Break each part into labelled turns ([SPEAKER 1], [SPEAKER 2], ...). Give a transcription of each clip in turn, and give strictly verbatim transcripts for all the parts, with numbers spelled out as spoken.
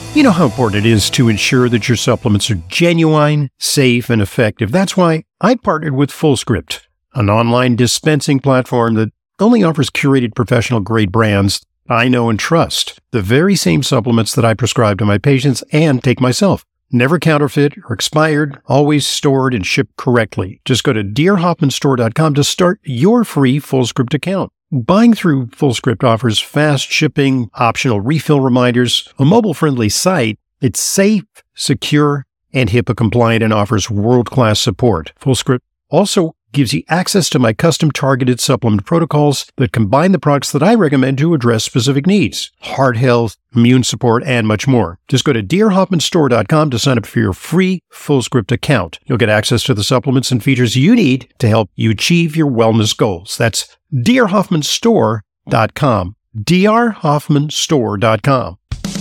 [SPEAKER 1] You know how important it is to ensure that your supplements are genuine, safe, and effective. That's why I partnered with Fullscript, an online dispensing platform that only offers curated professional-grade brands I know and trust. The very same supplements that I prescribe to my patients and take myself. Never counterfeit or expired, always stored and shipped correctly. Just go to dear hoffman store dot com to start your free Fullscript account. Buying through Fullscript offers fast shipping, optional refill reminders, a mobile-friendly site. It's safe, secure, and HIPAA compliant and offers world-class support. Fullscript also gives you access to my custom targeted supplement protocols that combine the products that I recommend to address specific needs, heart health, immune support, and much more. Just go to dear hoffman store dot com to sign up for your free Fullscript account. You'll get access to the supplements and features you need to help you achieve your wellness goals. That's dear hoffman store dot com. dear hoffman store dot com.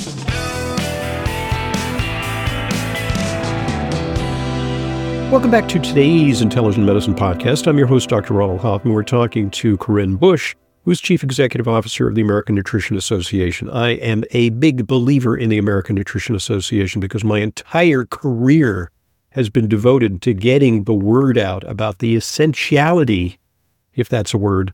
[SPEAKER 1] Welcome back to today's Intelligent Medicine Podcast. I'm your host, Doctor Ronald Hoffman. We're talking to Corinne Bush, who's Chief Executive Officer of the American Nutrition Association. I am a big believer in the American Nutrition Association because my entire career has been devoted to getting the word out about the essentiality, if that's a word,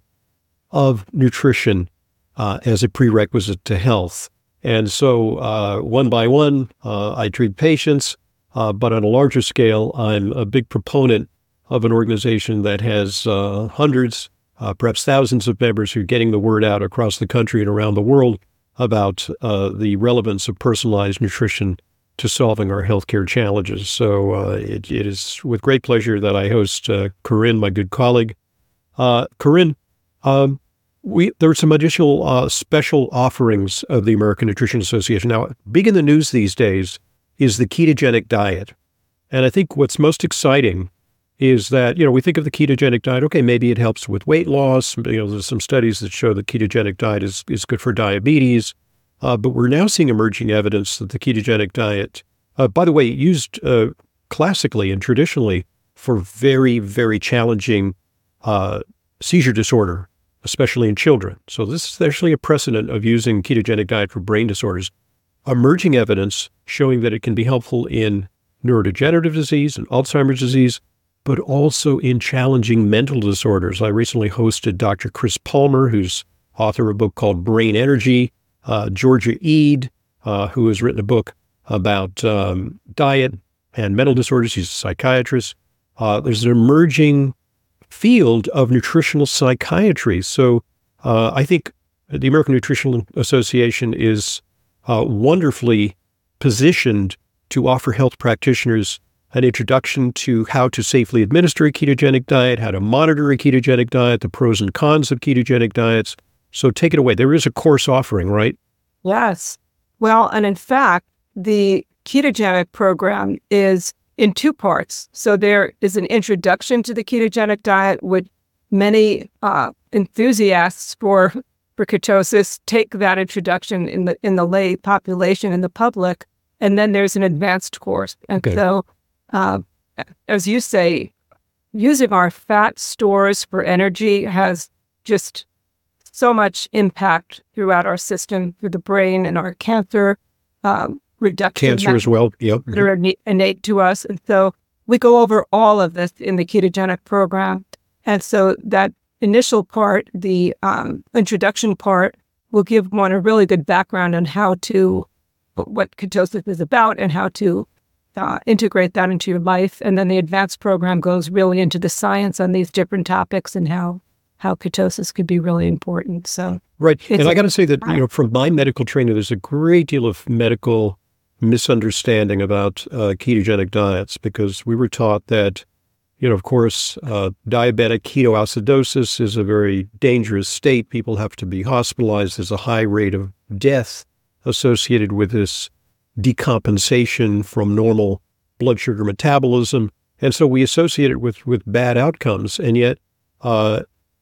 [SPEAKER 1] of nutrition uh, as a prerequisite to health. And so uh, one by one, uh, I treat patients. Uh, but on a larger scale, I'm a big proponent of an organization that has uh, hundreds, uh, perhaps thousands of members who are getting the word out across the country and around the world about uh, the relevance of personalized nutrition to solving our healthcare challenges. So uh, it, it is with great pleasure that I host uh, Corinne, my good colleague. Uh, Corinne, um, we there are some additional uh, special offerings of the American Nutrition Association. Now, big in the news these days is the ketogenic diet. And I think what's most exciting is that, you know, we think of the ketogenic diet, okay, maybe it helps with weight loss. You know, there's some studies that show the ketogenic diet is, is good for diabetes. Uh, but we're now seeing emerging evidence that the ketogenic diet, uh, by the way, used uh, classically and traditionally for very, very challenging uh, seizure disorder, especially in children. So this is actually a precedent of using ketogenic diet for brain disorders. Emerging evidence showing that it can be helpful in neurodegenerative disease and Alzheimer's disease, but also in challenging mental disorders. I recently hosted Doctor Chris Palmer, who's author of a book called Brain Energy, uh, Georgia Ede, uh, who has written a book about um, diet and mental disorders. He's a psychiatrist. Uh, there's an emerging field of nutritional psychiatry. So uh, I think the American Nutrition Association is Uh, wonderfully positioned to offer health practitioners an introduction to how to safely administer a ketogenic diet, how to monitor a ketogenic diet, the pros and cons of ketogenic diets. So take it away. There is a course offering, right?
[SPEAKER 2] Yes. Well, and in fact, the ketogenic program is in two parts. So there is an introduction to the ketogenic diet, which many uh, enthusiasts for for ketosis take that introduction in the in the lay population, in the public, and then there's an advanced course. And okay. so, uh, as you say, using our fat stores for energy has just so much impact throughout our system, through the brain and our cancer um, reduction.
[SPEAKER 1] Cancer as well, yep.
[SPEAKER 2] That are innate to us. And so we go over all of this in the ketogenic program. And so that initial part, the um, introduction part, will give one a really good background on how to, what ketosis is about and how to uh, integrate that into your life. And then the advanced program goes really into the science on these different topics and how how ketosis could be really important. So
[SPEAKER 1] right. And I got to say that, you know, from my medical training, there's a great deal of medical misunderstanding about uh, ketogenic diets, because we were taught that, you know, of course, uh, diabetic ketoacidosis is a very dangerous state. People have to be hospitalized. There's a high rate of death associated with this decompensation from normal blood sugar metabolism. And so we associate it with, with bad outcomes. And yet, uh,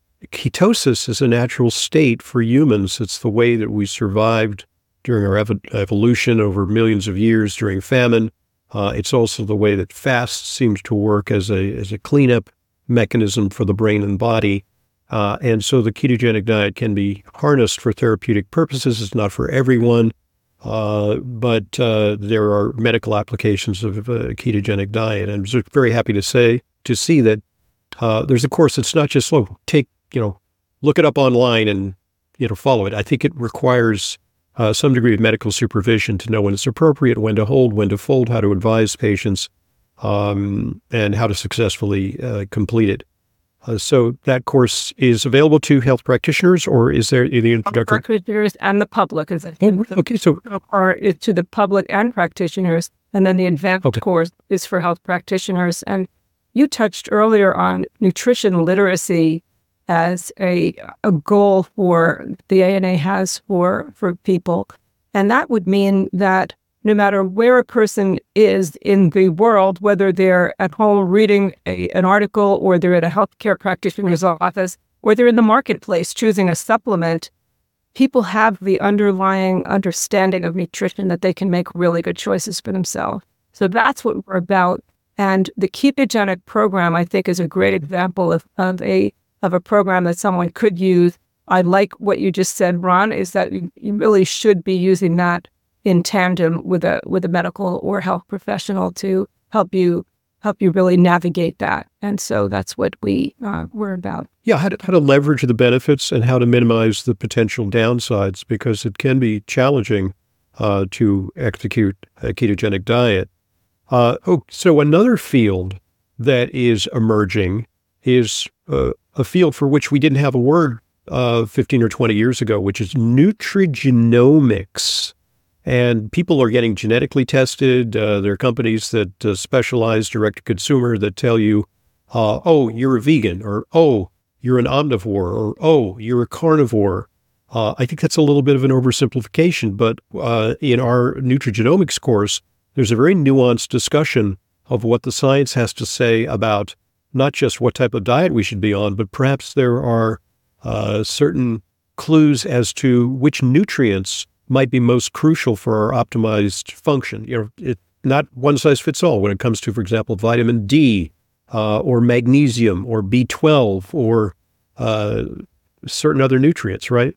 [SPEAKER 1] ketosis is a natural state for humans. It's the way that we survived during our ev- evolution over millions of years during famine. Uh, it's also the way that fast seems to work as a as a cleanup mechanism for the brain and body. Uh, and so the ketogenic diet can be harnessed for therapeutic purposes. It's not for everyone. Uh, but uh, there are medical applications of a ketogenic diet. And I'm just very happy to say, to see that uh, there's a course that's not just, oh, take, you know, look it up online and, you know, follow it. I think it requires uh, some degree of medical supervision to know when it's appropriate, when to hold, when to fold, how to advise patients, um, and how to successfully uh, complete it. Uh, so that course is available to health practitioners, or is there the introductory?
[SPEAKER 2] Practitioners and the public. Is it?
[SPEAKER 1] Oh, okay, so
[SPEAKER 2] or it's to the public and practitioners, and then the advanced
[SPEAKER 1] okay.
[SPEAKER 2] course is for health practitioners. And you touched earlier on nutrition literacy as a a goal for the A N A has for for people, and that would mean that no matter where a person is in the world, whether they're at home reading a, an article or they're at a healthcare practitioner's office or they're in the marketplace choosing a supplement, people have the underlying understanding of nutrition that they can make really good choices for themselves. So that's what we're about. And the ketogenic program, I think, is a great example of, of a of a program that someone could use. I like what you just said, Ron, is that you, you really should be using that in tandem with a with a medical or health professional to help you help you really navigate that. And so that's what we uh, we're about.
[SPEAKER 1] Yeah, how to, how to leverage the benefits and how to minimize the potential downsides, because it can be challenging uh, to execute a ketogenic diet. Uh, oh, so another field that is emerging is uh, a field for which we didn't have a word uh, fifteen or twenty years ago, which is nutrigenomics. And people are getting genetically tested. Uh, there are companies that uh, specialize direct-to-consumer that tell you, uh, oh, you're a vegan, or oh, you're an omnivore, or oh, you're a carnivore. Uh, I think that's a little bit of an oversimplification, but uh, in our nutrigenomics course, there's a very nuanced discussion of what the science has to say about not just what type of diet we should be on, but perhaps there are uh, certain clues as to which nutrients might be most crucial for our optimized function. You know, it, not one size fits all when it comes to, for example, vitamin D uh, or magnesium or B twelve or uh, certain other nutrients, right?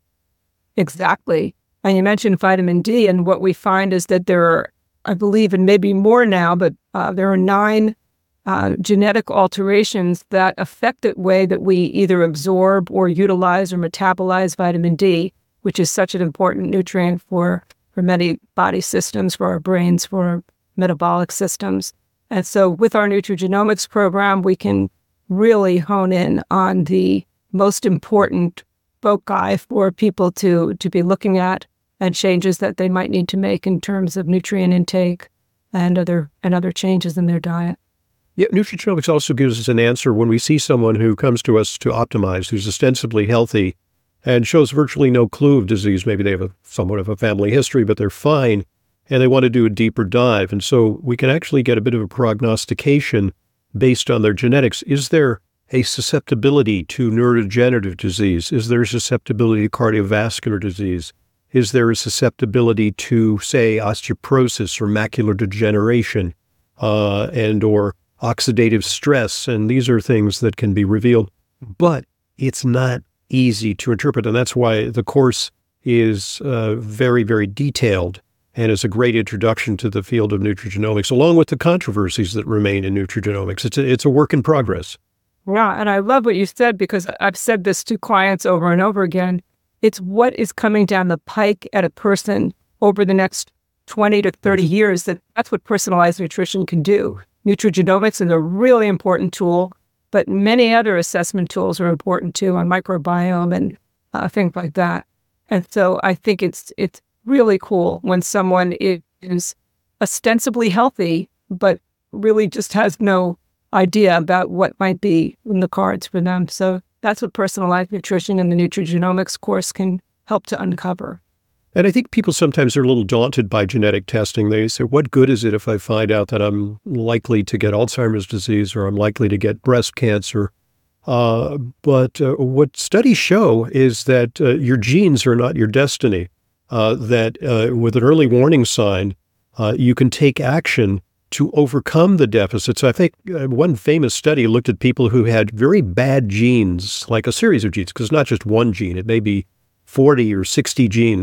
[SPEAKER 2] Exactly. And you mentioned vitamin D, and what we find is that there are, I believe, and maybe more now, but uh, there are nine uh, genetic alterations that affect the way that we either absorb or utilize or metabolize vitamin D, which is such an important nutrient for, for many body systems, for our brains, for our metabolic systems. And so with our nutrigenomics program, we can really hone in on the most important foci for people to, to be looking at and changes that they might need to make in terms of nutrient intake and other and other changes in their diet.
[SPEAKER 1] Yeah, nutrigenomics also gives us an answer when we see someone who comes to us to optimize, who's ostensibly healthy, and shows virtually no clue of disease. Maybe they have a somewhat of a family history, but they're fine, and they want to do a deeper dive. And so we can actually get a bit of a prognostication based on their genetics. Is there a susceptibility to neurodegenerative disease? Is there a susceptibility to cardiovascular disease? Is there a susceptibility to, say, osteoporosis or macular degeneration uh, and or oxidative stress? And these are things that can be revealed, but it's not easy to interpret. And that's why the course is uh, very, very detailed and is a great introduction to the field of nutrigenomics, along with the controversies that remain in nutrigenomics. It's a, it's a work in progress.
[SPEAKER 2] Yeah, and I love what you said, because I've said this to clients over and over again. It's what is coming down the pike at a person over the next twenty to thirty years. That that's what personalized nutrition can do. Nutrigenomics is a really important tool, but many other assessment tools are important too, on microbiome and uh, things like that. And so I think it's it's really cool when someone is ostensibly healthy, but really just has no idea about what might be in the cards for them. So that's what personalized nutrition and the nutrigenomics course can help to uncover.
[SPEAKER 1] And I think people sometimes are a little daunted by genetic testing. They say, what good is it if I find out that I'm likely to get Alzheimer's disease or I'm likely to get breast cancer? Uh, but uh, what studies show is that uh, your genes are not your destiny, uh, that uh, with an early warning sign, uh, you can take action to overcome the deficits. I think uh, one famous study looked at people who had very bad genes, like a series of genes, because it's not just one gene, it may be forty or sixty genes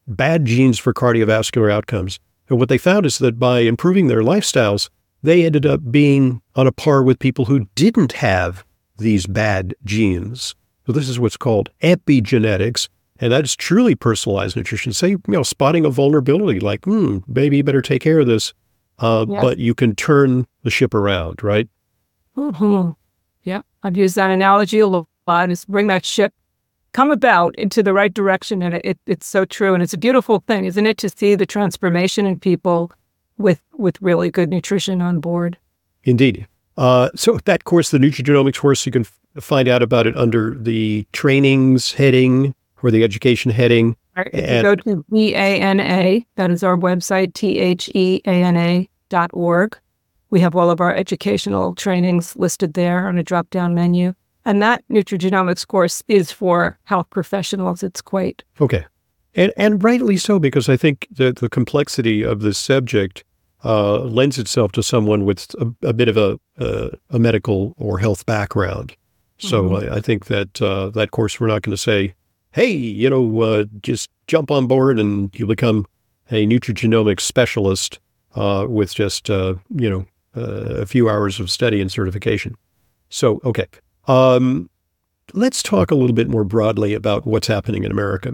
[SPEAKER 1] bad genes for cardiovascular outcomes. And what they found is that by improving their lifestyles, they ended up being on a par with people who didn't have these bad genes. So this is what's called epigenetics, and that is truly personalized nutrition. Say, you know, spotting a vulnerability, like, hmm, maybe you better take care of this, uh, yes. but you can turn the ship around, right?
[SPEAKER 2] Mm-hmm. Yeah, I've used that analogy a lot, is bring that ship, come about into the right direction, and it, it, it's so true. And it's a beautiful thing, isn't it, to see the transformation in people with with really good nutrition on board.
[SPEAKER 1] Indeed. Uh, so that course, the Nutrigenomics course, you can f- find out about it under the trainings heading or the education heading.
[SPEAKER 2] Right. If you go to T A N A, that is our website, T H E A N A dot org. We have all of our educational trainings listed there on a drop-down menu. And that Nutrigenomics course is for health professionals. It's quite...
[SPEAKER 1] Okay. And and rightly so, because I think that the complexity of this subject uh, lends itself to someone with a, a bit of a, a a medical or health background. So mm-hmm. I, I think that uh, that course, we're not going to say, hey, you know, uh, just jump on board and you become a nutrigenomics specialist uh, with just, uh, you know, uh, a few hours of study and certification. So, okay. Um, let's talk a little bit more broadly about what's happening in America.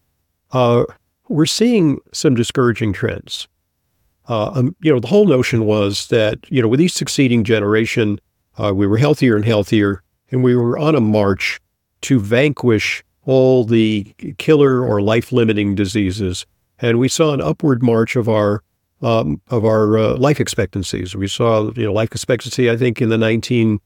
[SPEAKER 1] Uh, we're seeing some discouraging trends. Uh, um, you know, the whole notion was that, you know, with each succeeding generation, uh, we were healthier and healthier, and we were on a march to vanquish all the killer or life-limiting diseases. And we saw an upward march of our um, of our uh, life expectancies. We saw, you know, life expectancy, I think, in the nineteen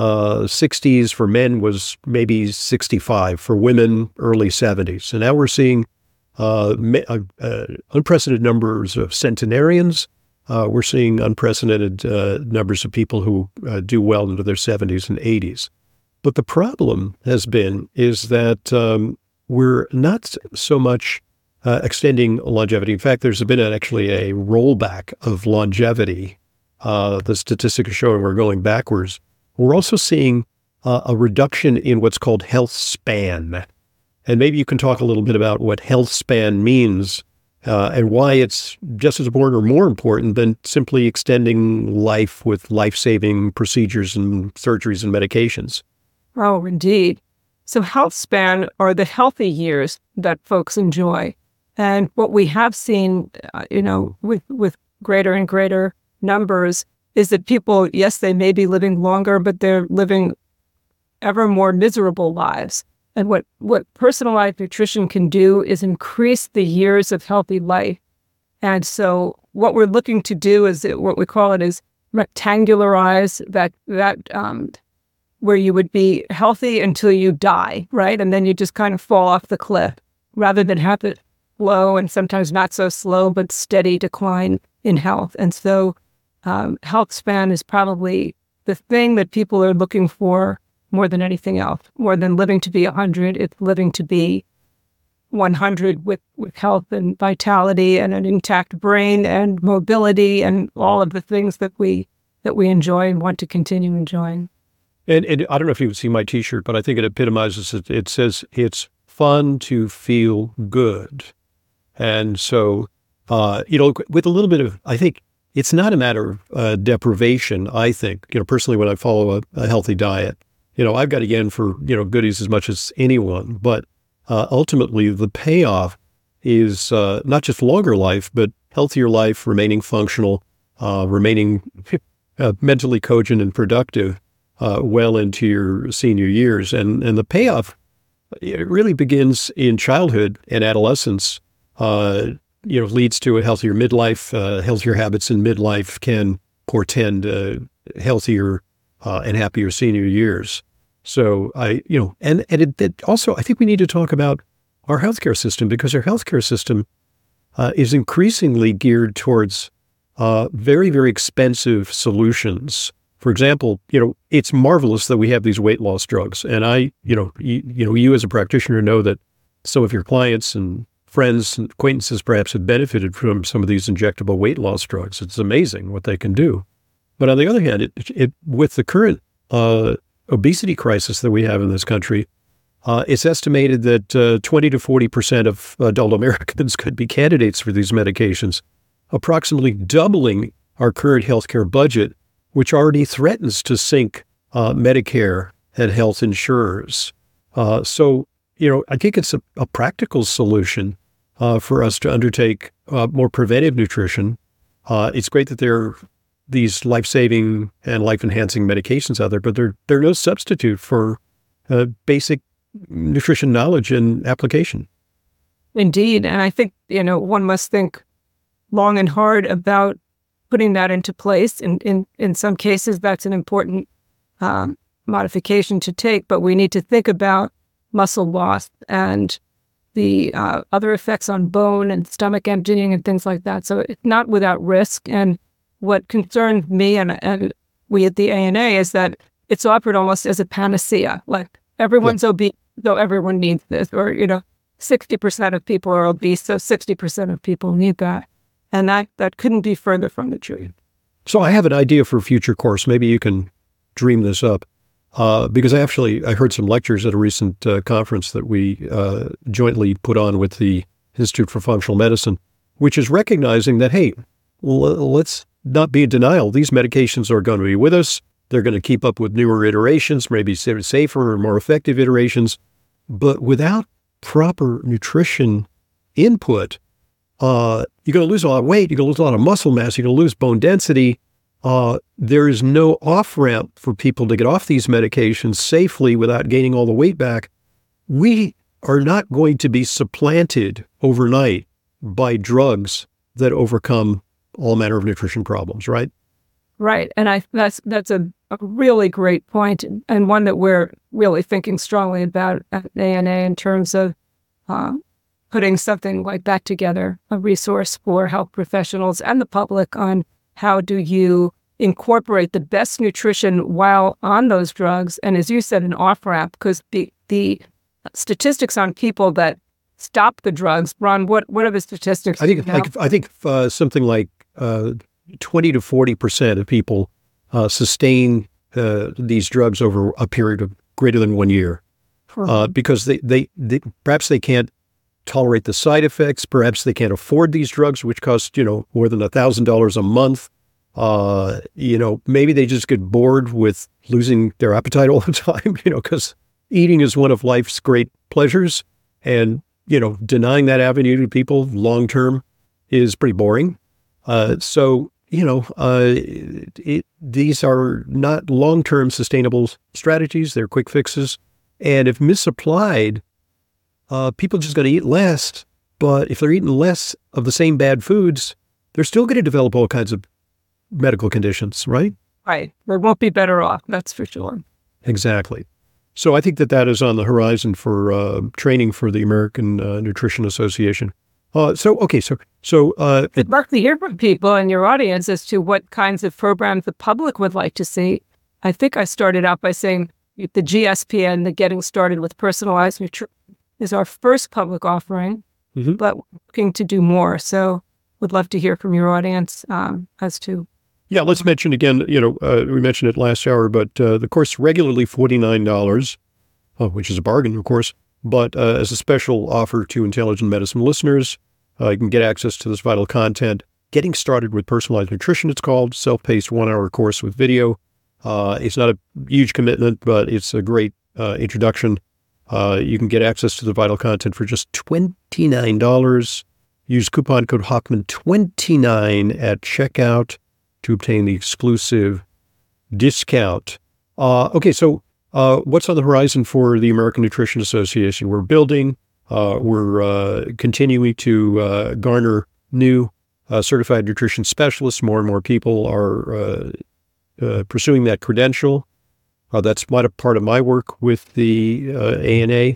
[SPEAKER 1] sixties for men was maybe sixty-five, for women, early seventies. And now we're seeing Uh, uh, uh, unprecedented numbers of centenarians. Uh, we're seeing unprecedented uh, numbers of people who uh, do well into their seventies and eighties. But the problem has been is that um, we're not so much uh, extending longevity. In fact, there's been an, actually a rollback of longevity. Uh, the statistics are showing we're going backwards. We're also seeing uh, a reduction in what's called health span. And maybe you can talk a little bit about what health span means uh, and why it's just as important or more important than simply extending life with life-saving procedures and surgeries and medications.
[SPEAKER 2] Oh, indeed. So health span are the healthy years that folks enjoy. And what we have seen, uh, you know, with, with greater and greater numbers is that people, yes, they may be living longer, but they're living ever more miserable lives. And what, what personalized nutrition can do is increase the years of healthy life. And so what we're looking to do is what we call it is rectangularize that, that um, where you would be healthy until you die, right? And then you just kind of fall off the cliff rather than have it slow and sometimes not so slow, but steady decline in health. And so um, health span is probably the thing that people are looking for more than anything else. More than living to be one hundred, it's living to be one hundred with, with health and vitality and an intact brain and mobility and all of the things that we that we enjoy and want to continue enjoying.
[SPEAKER 1] And, and I don't know if you've seen my T-shirt, but I think it epitomizes it. It says it's fun to feel good. And so, uh, you know, with a little bit of, I think it's not a matter of uh, deprivation, I think. You know, personally, when I follow a, a healthy diet, you know, I've got, again, for, you know, goodies as much as anyone. But uh, ultimately, the payoff is uh, not just longer life, but healthier life, remaining functional, uh, remaining uh, mentally cogent and productive uh, well into your senior years. And, and the payoff, it really begins in childhood and adolescence, uh, you know, leads to a healthier midlife. Uh, healthier habits in midlife can portend uh, healthier Uh, and happier senior years. So I, you know, and, and it, it also, I think we need to talk about our healthcare system, because our healthcare system uh, is increasingly geared towards uh, very, very expensive solutions. For example, you know, it's marvelous that we have these weight loss drugs. And I, you know, you, you know, you as a practitioner know that some of your clients and friends and acquaintances perhaps have benefited from some of these injectable weight loss drugs. It's amazing what they can do. But on the other hand, it, it with the current uh, obesity crisis that we have in this country, Uh, it's estimated that uh, twenty to forty percent of adult Americans could be candidates for these medications, approximately doubling our current healthcare budget, which already threatens to sink uh, Medicare and health insurers. Uh, so, you know, I think it's a, a practical solution uh, for us to undertake uh, more preventive nutrition. Uh, it's great that there are these life-saving and life-enhancing medications out there, but they're, they're no substitute for uh, basic nutrition knowledge and application.
[SPEAKER 2] Indeed. And I think, you know, one must think long and hard about putting that into place. In, in, in some cases, that's an important um, modification to take, but we need to think about muscle loss and the uh, other effects on bone and stomach emptying and things like that. So it's not without risk. And what concerns me and, and we at the A N A is that it's offered almost as a panacea, like everyone's yeah. obese, so everyone needs this, or, you know, sixty percent of people are obese, so sixty percent of people need that. And that, that couldn't be further from the truth.
[SPEAKER 1] So I have an idea for a future course. Maybe you can dream this up. Uh, because I actually, I heard some lectures at a recent uh, conference that we uh, jointly put on with the Institute for Functional Medicine, which is recognizing that, hey, l- let's not be in denial. These medications are going to be with us. They're going to keep up with newer iterations, maybe safer or more effective iterations. But without proper nutrition input, uh, you're going to lose a lot of weight. You're going to lose a lot of muscle mass. You're going to lose bone density. Uh, there is no off-ramp for people to get off these medications safely without gaining all the weight back. We are not going to be supplanted overnight by drugs that overcome all manner of nutrition problems, right?
[SPEAKER 2] Right. And I that's that's a, a really great point, and one that we're really thinking strongly about at A N A in terms of uh, putting something like that together, a resource for health professionals and the public on how do you incorporate the best nutrition while on those drugs? And as you said, an off-ramp, because the, the statistics on people that stop the drugs, Ron, what, what are the statistics?
[SPEAKER 1] I think like, I think uh, something like uh, twenty to forty percent of people uh, sustain uh, these drugs over a period of greater than one year uh, because they, they, they perhaps they can't tolerate the side effects. Perhaps they can't afford these drugs, which cost, you know, more than a thousand dollars a month. Uh, you know, maybe they just get bored with losing their appetite all the time, you know, because eating is one of life's great pleasures. And, you know, denying that avenue to people long-term is pretty boring. Uh, so, you know, uh, it, these are not long-term sustainable strategies. They're quick fixes. And if misapplied, uh, people are just going to eat less. But if they're eating less of the same bad foods, they're still going to develop all kinds of medical conditions, right?
[SPEAKER 2] Right. They won't be better off. That's for sure.
[SPEAKER 1] Exactly. So I think that that is on the horizon for uh, training for the American uh, Nutrition Association. Uh, so, okay, so, so, uh,
[SPEAKER 2] I'd love to hear from people in your audience as to what kinds of programs the public would like to see. I think I started out by saying the G S P N, the Getting Started with Personalized Nutrition, is our first public offering, mm-hmm. but we're looking to do more. So would love to hear from your audience um, as to.
[SPEAKER 1] Yeah, let's mention again, you know, uh, we mentioned it last hour, but uh, the course regularly forty-nine dollars, uh, which is a bargain, of course, but uh, as a special offer to Intelligent Medicine listeners, uh, you can get access to this vital content. Getting Started with Personalized Nutrition, it's called, self-paced one-hour course with video. Uh, it's not a huge commitment, but it's a great uh, introduction. Uh, you can get access to the vital content for just twenty-nine dollars. Use coupon code Hochman twenty-nine at checkout to obtain the exclusive discount. Uh, okay, so uh, what's on the horizon for the American Nutrition Association? We're building, uh, we're uh, continuing to uh, garner new uh, certified nutrition specialists. More and more people are uh, uh, pursuing that credential. Uh, that's my, part of my work with the uh, A N A.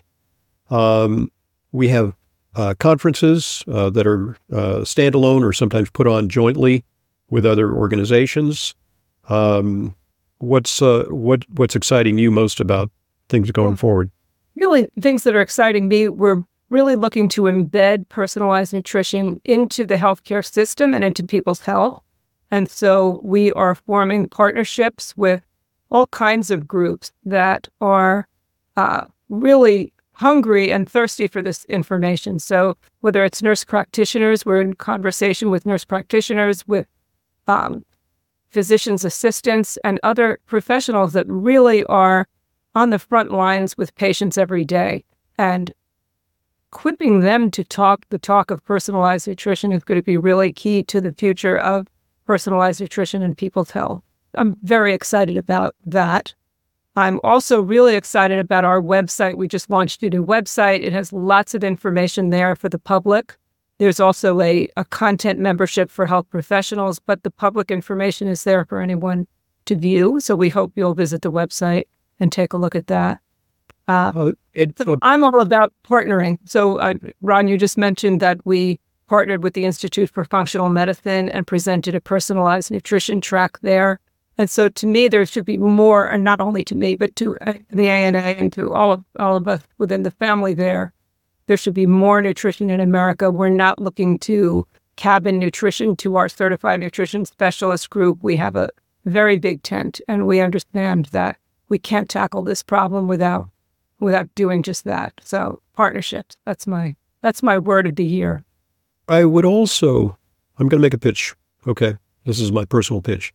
[SPEAKER 1] Um, we have uh, conferences uh, that are uh, standalone or sometimes put on jointly with other organizations. Um, what's uh, what what's exciting you most about things going forward?
[SPEAKER 2] Really, things that are exciting me, we're really looking to embed personalized nutrition into the healthcare system and into people's health. And so we are forming partnerships with all kinds of groups that are uh, really hungry and thirsty for this information. So whether it's nurse practitioners, we're in conversation with nurse practitioners, with um, physicians' assistants, and other professionals that really are on the front lines with patients every day. And equipping them to talk the talk of personalized nutrition is going to be really key to the future of personalized nutrition and people's health. I'm very excited about that. I'm also really excited about our website. We just launched a new website. It has lots of information there for the public. There's also a, a content membership for health professionals, but the public information is there for anyone to view. So we hope you'll visit the website and take a look at that. Uh, oh, it, so I'm all about partnering. So, uh, Ron, you just mentioned that we partnered with the Institute for Functional Medicine and presented a personalized nutrition track there. And so to me, there should be more, and not only to me, but to uh, the A N A and to all of, all of us within the family there, there should be more nutrition in America. We're not looking to cabin nutrition to our certified nutrition specialist group. We have a very big tent, and we understand that we can't tackle this problem without without doing just that. So partnerships, that's my that's my word of the year.
[SPEAKER 1] I would also, I'm going to make a pitch, okay? This is my personal pitch.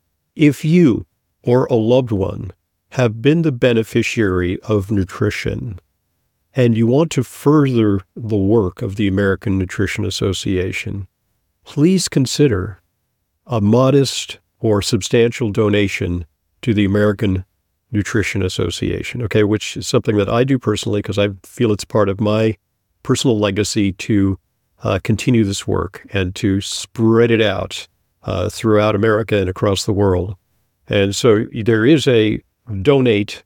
[SPEAKER 1] If you or a loved one have been the beneficiary of nutrition and you want to further the work of the American Nutrition Association, please consider a modest or substantial donation to the American Nutrition Association, okay, which is something that I do personally because I feel it's part of my personal legacy to uh, continue this work and to spread it out uh, throughout America and across the world. And so there is a donate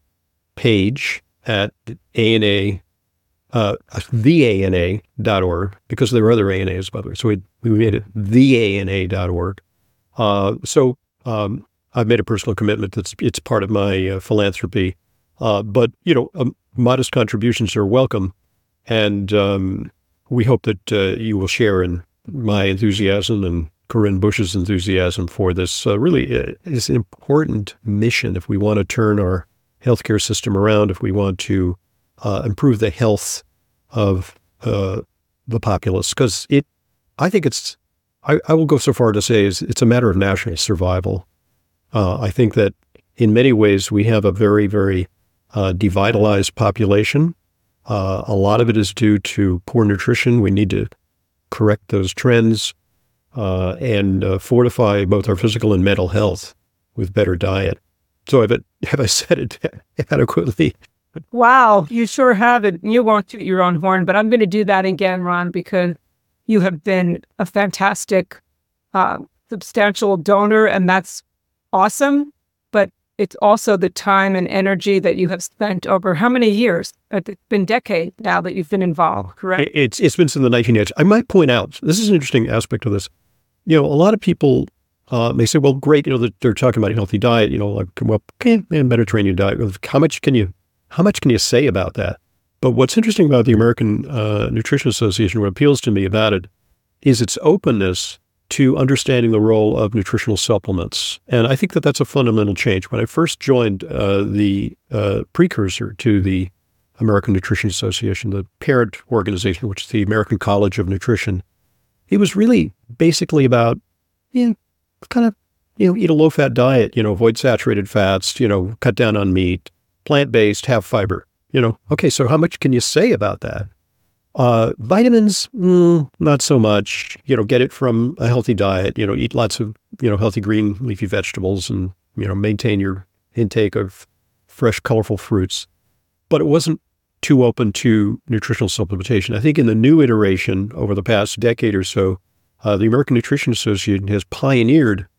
[SPEAKER 1] page at A N A, uh, the A N A dot org, because there are other A N As, by the way. So we, we made it the A N A dot org. Uh, so um, I've made a personal commitment that's it's part of my uh, philanthropy. Uh, but, you know, um, modest contributions are welcome. And um, we hope that uh, you will share in my enthusiasm and Corinne Bush's enthusiasm for this uh, really uh, is an important mission if we want to turn our healthcare system around, if we want to uh, improve the health of uh, the populace. Because it, I think it's, I, I will go so far to say is it's a matter of national survival. Uh, I think that in many ways we have a very, very uh, devitalized population. Uh, a lot of it is due to poor nutrition. We need to correct those trends. Uh, and uh, fortify both our physical and mental health with better diet. So have, it, have I said it adequately?
[SPEAKER 2] Wow, you sure have it. You won't toot your own horn, but I'm going to do that again, Ron, because you have been a fantastic, uh, substantial donor, and that's awesome. But it's also the time and energy that you have spent over how many years? It's been decades now that you've been involved, correct?
[SPEAKER 1] It's It's been since the nineteen eighties. I might point out, this is an interesting aspect of this. You know, a lot of people uh, may say, well, great, you know, they're talking about a healthy diet, you know, like, well, okay, Mediterranean diet. How much can you, how much can you say about that? But what's interesting about the American uh, Nutrition Association, what appeals to me about it, is its openness to understanding the role of nutritional supplements. And I think that that's a fundamental change. When I first joined uh, the uh, precursor to the American Nutrition Association, the parent organization, which is the American College of Nutrition, it was really basically about, you know, kind of, you know, eat a low-fat diet, you know, avoid saturated fats, you know, cut down on meat, plant-based, have fiber, you know. Okay, so how much can you say about that? Uh, vitamins, mm, not so much. You know, get it from a healthy diet, you know, eat lots of, you know, healthy green leafy vegetables and, you know, maintain your intake of fresh, colorful fruits. But it wasn't too open to nutritional supplementation. I think in the new iteration over the past decade or so, uh, the American Nutrition Association has pioneered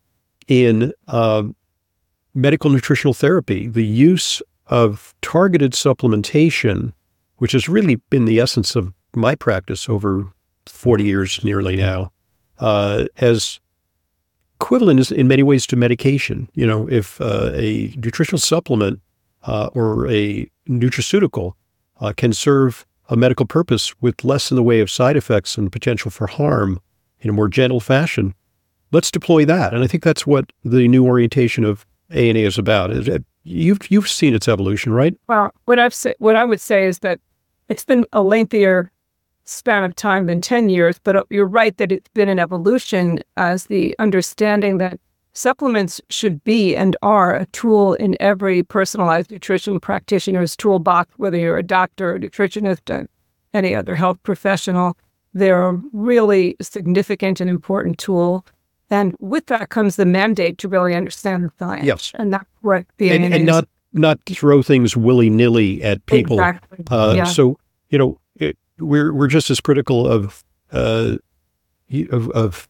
[SPEAKER 1] in uh, medical nutritional therapy, the use of targeted supplementation, which has really been the essence of my practice over forty years nearly now, uh, as equivalent in many ways to medication. You know, if uh, a nutritional supplement uh, or a nutraceutical Uh, can serve a medical purpose with less in the way of side effects and potential for harm in a more gentle fashion, let's deploy that. And I think that's what the new orientation of A N A is about. You've you've seen its evolution, right?
[SPEAKER 2] Well, what I've say, what I would say is that it's been a lengthier span of time than ten years, but you're right that it's been an evolution as the understanding that supplements should be and are a tool in every personalized nutrition practitioner's toolbox, whether you're a doctor, a nutritionist, or any other health professional. They're a really significant and important tool. And with that comes the mandate to really understand the science.
[SPEAKER 1] Yes.
[SPEAKER 2] And that's what the
[SPEAKER 1] and, and not not throw things willy-nilly at people.
[SPEAKER 2] Exactly.
[SPEAKER 1] Uh,
[SPEAKER 2] yeah.
[SPEAKER 1] So, you know, it, we're we're just as critical of uh, of, of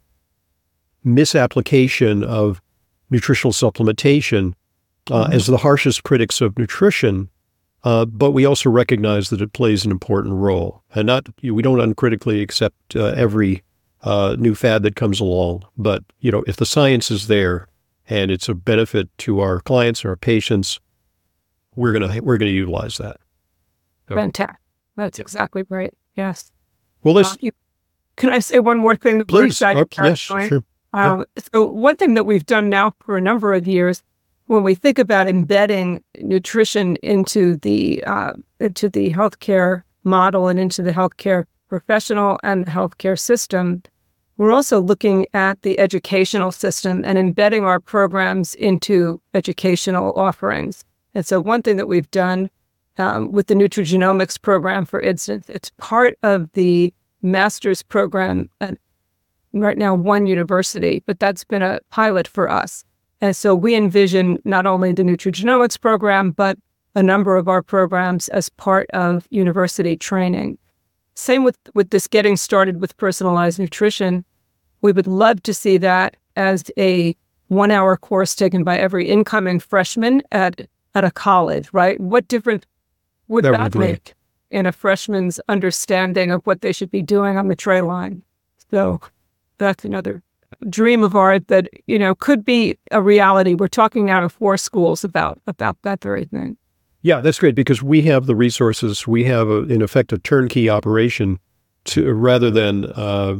[SPEAKER 1] misapplication of nutritional supplementation uh, mm-hmm. as the harshest critics of nutrition, uh, but we also recognize that it plays an important role. And not we don't uncritically accept uh, every uh, new fad that comes along, but you know, if the science is there and it's a benefit to our clients or our patients, we're gonna we're gonna utilize that.
[SPEAKER 2] So. Fantastic. That's exactly right. Yes.
[SPEAKER 1] Well, this. Uh,
[SPEAKER 2] you, can I say one more thing?
[SPEAKER 1] Please. Oh, yes, sure.
[SPEAKER 2] Um, so one thing that we've done now for a number of years, when we think about embedding nutrition into the uh, into the healthcare model and into the healthcare professional and the healthcare system, we're also looking at the educational system and embedding our programs into educational offerings. And so one thing that we've done um, with the nutrigenomics program, for instance, it's part of the master's program at right now one university, but that's been a pilot for us. And so we envision not only the nutrigenomics program, but a number of our programs as part of university training. Same with, with this getting started with personalized nutrition. We would love to see that as a one-hour course taken by every incoming freshman at, at a college, right? What difference would that, that make in a freshman's understanding of what they should be doing on the tray line? So that's another dream of ours that, you know, could be a reality. We're talking now to four schools about, about that very thing.
[SPEAKER 1] Yeah, that's great because we have the resources. We have, a, in effect, a turnkey operation to rather than uh,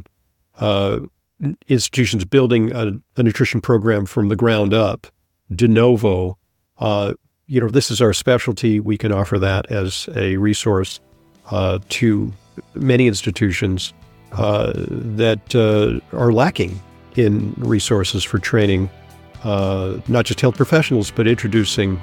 [SPEAKER 1] uh, institutions building a, a nutrition program from the ground up, de novo. Uh, you know, this is our specialty. We can offer that as a resource uh, to many institutions uh, that uh, are lacking in resources for training, uh, not just health professionals, but introducing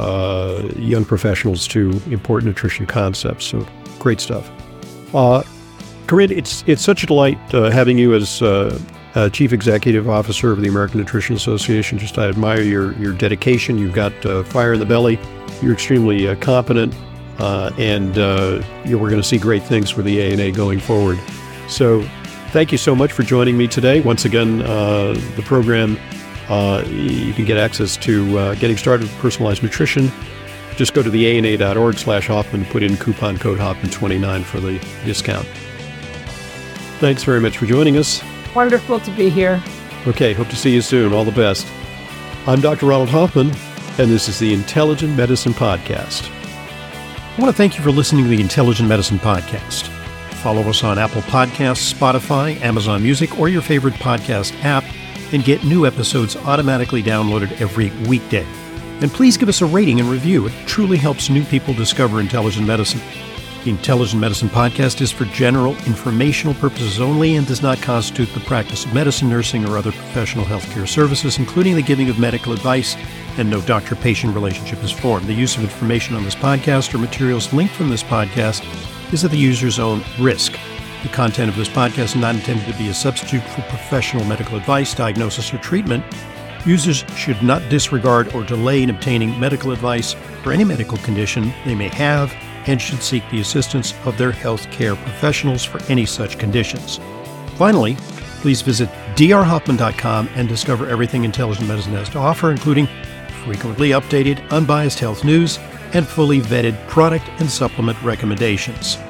[SPEAKER 1] uh, young professionals to important nutrition concepts. So great stuff. Uh, Corinne, it's it's such a delight uh, having you as uh, uh, Chief Executive Officer of the American Nutrition Association. Just I admire your your dedication. You've got uh, fire in the belly. You're extremely uh, competent, uh, and uh, you know, we're going to see great things for the A N A going forward. So thank you so much for joining me today. Once again, uh, the program, uh, you can get access to uh, getting started with personalized nutrition. Just go to the A N A dot org slash Hoffman, put in coupon code Hoffman twenty-nine for the discount. Thanks very much for joining us.
[SPEAKER 2] Wonderful to be here.
[SPEAKER 1] Okay, hope to see you soon. All the best. I'm Doctor Ronald Hoffman, and this is the Intelligent Medicine Podcast. I want to thank you for listening to the Intelligent Medicine Podcast. Follow us on Apple Podcasts, Spotify, Amazon Music, or your favorite podcast app, and get new episodes automatically downloaded every weekday. And please give us a rating and review. It truly helps new people discover intelligent medicine. The Intelligent Medicine Podcast is for general informational purposes only and does not constitute the practice of medicine, nursing, or other professional healthcare services, including the giving of medical advice, and no doctor-patient relationship is formed. The use of information on this podcast or materials linked from this podcast is at the user's own risk. The content of this podcast is not intended to be a substitute for professional medical advice, diagnosis, or treatment. Users should not disregard or delay in obtaining medical advice for any medical condition they may have and should seek the assistance of their healthcare professionals for any such conditions. Finally, please visit d r hoffman dot com and discover everything Intelligent Medicine has to offer, including frequently updated, unbiased health news and fully vetted product and supplement recommendations.